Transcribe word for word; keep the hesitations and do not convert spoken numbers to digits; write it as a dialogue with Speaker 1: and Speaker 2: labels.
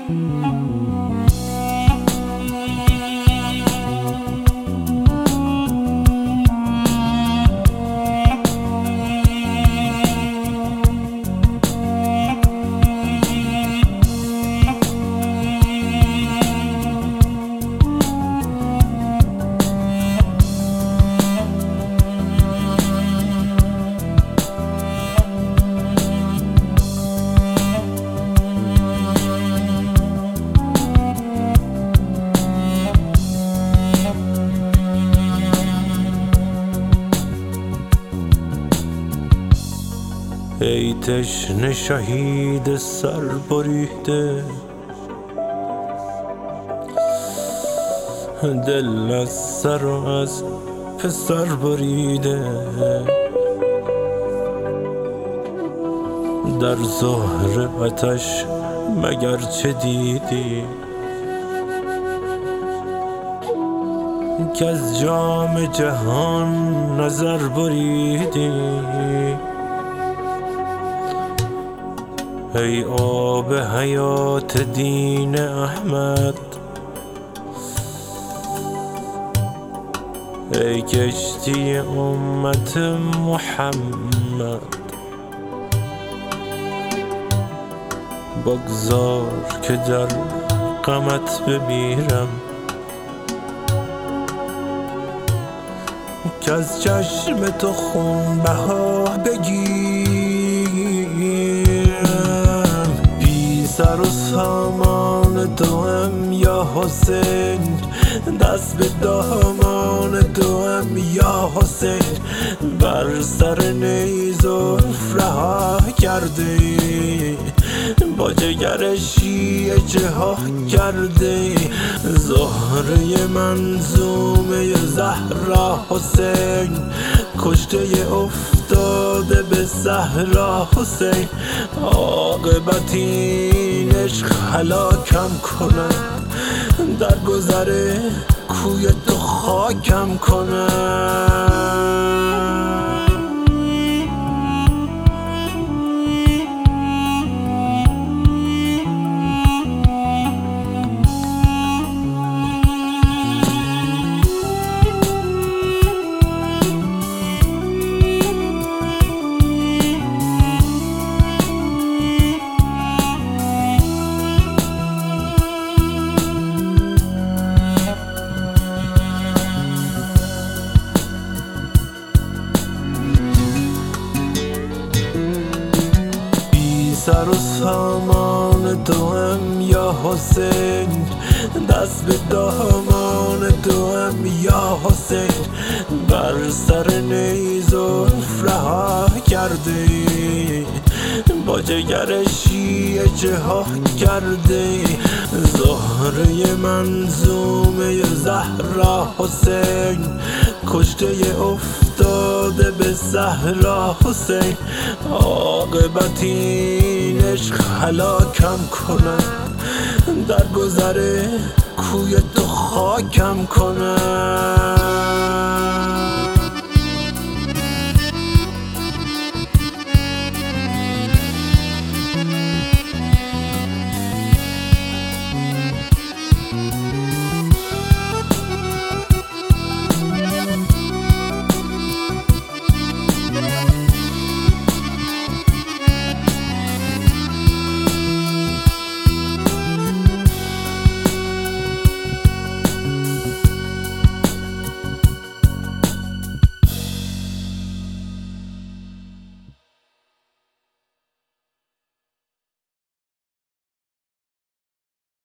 Speaker 1: ای تشنه شهید سر بریده، دل از سر و از پسر بریده، در زهر آتش مگر چه دیدی که از جام جهان نظر بریدی؟ ای آب حیات دین احمد، ای کشتی امت محمد، بگذار که در غمت بمیرم، که از چشم تو خون بها بگیرم. بی سر و سامان تو هم یا حسین، دست به دامان تو هم یا حسین، بر سر نیز رها کرده، با جگر شیعه جها کرده. زهره منظومه زهرا حسین، کشته افتاده به صحرا حسین. عاقبت این عشق هلاکم کند، در گذر کوی تو خاکم کند. سر و سامان تو هم یا حسین، دست به دامان تو هم یا حسین، بر سر نیز رها کرده، با جگر شیعه جها کرده. زهره منظومه زهرا حسین، کشته افتاده به صحرا حسین. عاقبت این عشق هلاکم کند، در گذر کوی تو خاکم کند.